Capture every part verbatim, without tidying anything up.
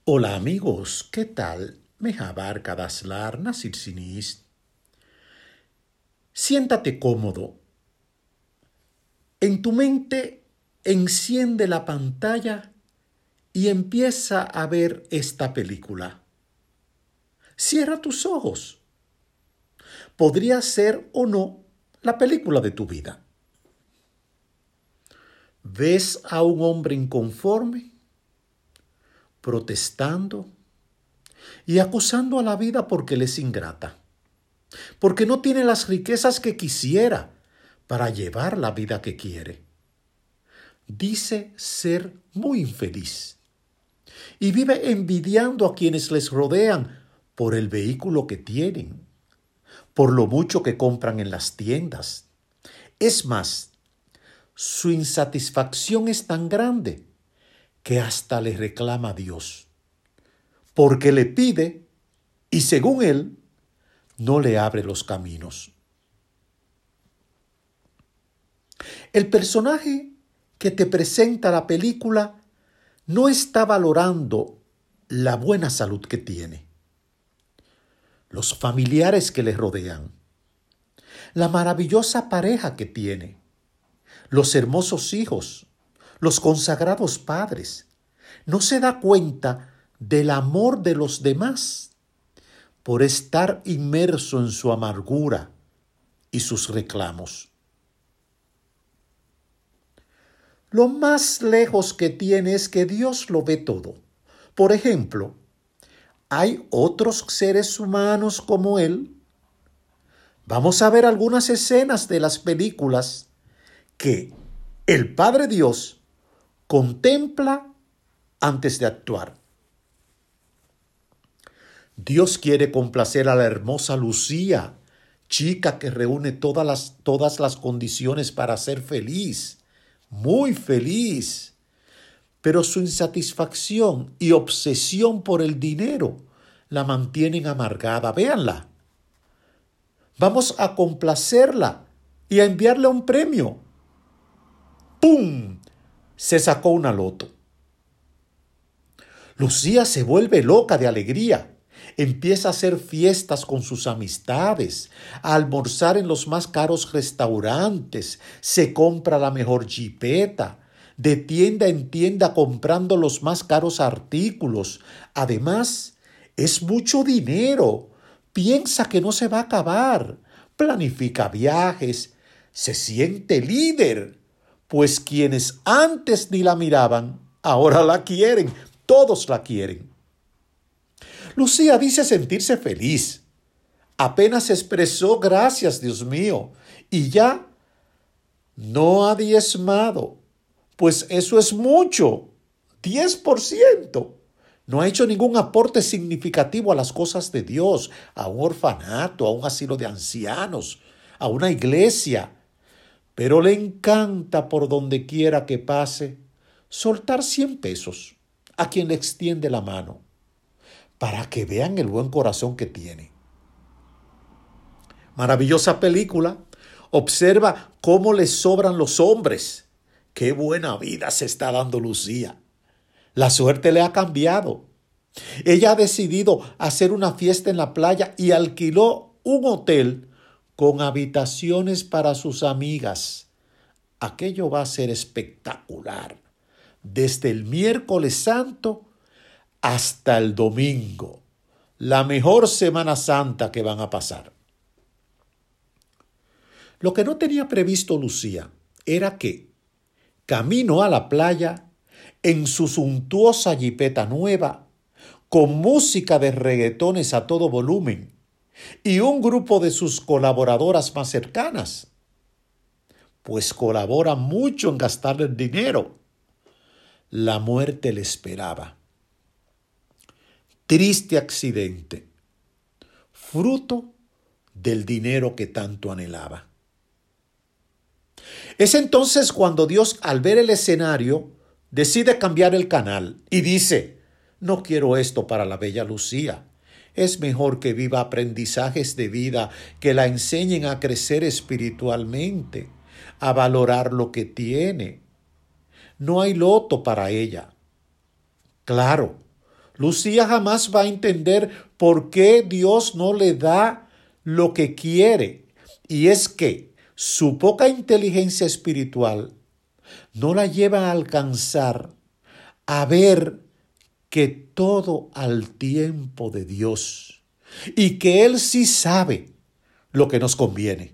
Hola amigos, ¿qué tal? Mehabar Kadaslar Nasir Sinis. Siéntate cómodo. En tu mente enciende la pantalla y empieza a ver esta película. Cierra tus ojos. Podría ser o no la película de tu vida. ¿Ves a un hombre inconforme, protestando y acusando a la vida porque le es ingrata? Porque no tiene las riquezas que quisiera para llevar la vida que quiere. Dice ser muy infeliz y vive envidiando a quienes les rodean por el vehículo que tienen, por lo mucho que compran en las tiendas. Es más, su insatisfacción es tan grande que hasta le reclama a Dios, porque le pide y según él, no le abre los caminos. El personaje que te presenta la película no está valorando la buena salud que tiene, los familiares que le rodean, la maravillosa pareja que tiene, los hermosos hijos, los consagrados padres. No se da cuenta del amor de los demás por estar inmerso en su amargura y sus reclamos. Lo más lejos que tiene es que Dios lo ve todo. Por ejemplo, ¿hay otros seres humanos como Él? Vamos a ver algunas escenas de las películas que el Padre Dios contempla antes de actuar. Dios quiere complacer a la hermosa Lucía, chica que reúne todas las, todas las condiciones para ser feliz, muy feliz. Pero su insatisfacción y obsesión por el dinero la mantienen amargada. Véanla. Vamos a complacerla y a enviarle un premio. ¡Pum! Se sacó una loto. Lucía se vuelve loca de alegría. Empieza a hacer fiestas con sus amistades, a almorzar en los más caros restaurantes, se compra la mejor jipeta, de tienda en tienda comprando los más caros artículos. Además, es mucho dinero. Piensa que no se va a acabar. Planifica viajes. Se siente líder. Pues quienes antes ni la miraban, ahora la quieren. Todos la quieren. Lucía dice sentirse feliz. Apenas expresó gracias, Dios mío, y ya no ha diezmado, pues eso es mucho, diez por ciento. No ha hecho ningún aporte significativo a las cosas de Dios, a un orfanato, a un asilo de ancianos, a una iglesia. Pero le encanta por donde quiera que pase soltar cien pesos a quien le extiende la mano, para que vean el buen corazón que tiene. Maravillosa película. Observa cómo le sobran los hombres. Qué buena vida se está dando Lucía. La suerte le ha cambiado. Ella ha decidido hacer una fiesta en la playa y alquiló un hotel con habitaciones para sus amigas. Aquello va a ser espectacular. Desde el miércoles santo hasta el domingo, la mejor Semana Santa que van a pasar. Lo que no tenía previsto Lucía era que, camino a la playa, en su suntuosa jipeta nueva, con música de reggaetones a todo volumen y un grupo de sus colaboradoras más cercanas, pues colabora mucho en gastarle el dinero, la muerte le esperaba. Triste accidente, fruto del dinero que tanto anhelaba. Es entonces cuando Dios, al ver el escenario, decide cambiar el canal y dice: no quiero esto para la bella Lucía. Es mejor que viva aprendizajes de vida que la enseñen a crecer espiritualmente, a valorar lo que tiene. No hay loto para ella. Claro, Lucía jamás va a entender por qué Dios no le da lo que quiere. Y es que su poca inteligencia espiritual no la lleva a alcanzar a ver que todo al tiempo de Dios y que Él sí sabe lo que nos conviene.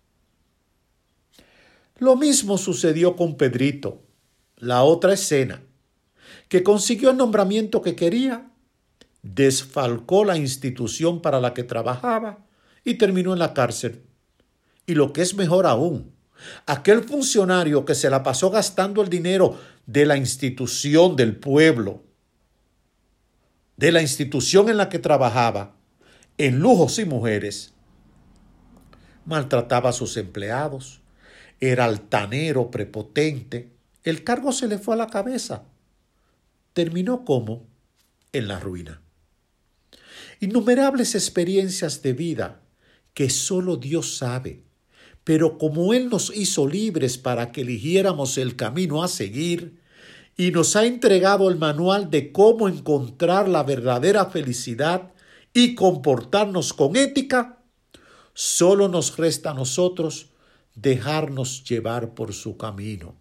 Lo mismo sucedió con Pedrito, la otra escena, que consiguió el nombramiento que quería, desfalcó la institución para la que trabajaba y terminó en la cárcel. Y lo que es mejor aún, aquel funcionario que se la pasó gastando el dinero de la institución del pueblo, de la institución en la que trabajaba, en lujos y mujeres, maltrataba a sus empleados, era altanero, prepotente, el cargo se le fue a la cabeza. Terminó como en la ruina. Innumerables experiencias de vida que solo Dios sabe, pero como Él nos hizo libres para que eligiéramos el camino a seguir y nos ha entregado el manual de cómo encontrar la verdadera felicidad y comportarnos con ética, solo nos resta a nosotros dejarnos llevar por su camino.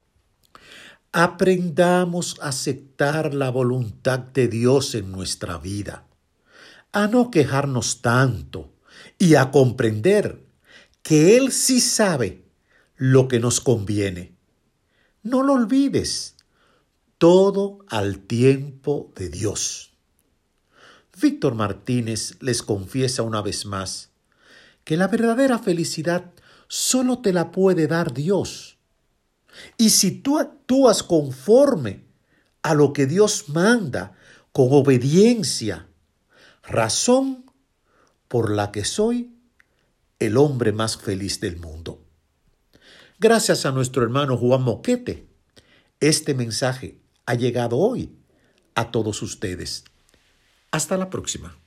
Aprendamos a aceptar la voluntad de Dios en nuestra vida, a no quejarnos tanto y a comprender que Él sí sabe lo que nos conviene. No lo olvides, todo al tiempo de Dios. Víctor Martínez les confiesa una vez más que la verdadera felicidad solo te la puede dar Dios. Y si tú actúas conforme a lo que Dios manda, con obediencia, razón por la que soy el hombre más feliz del mundo. Gracias a nuestro hermano Juan Moquete, este mensaje ha llegado hoy a todos ustedes. Hasta la próxima.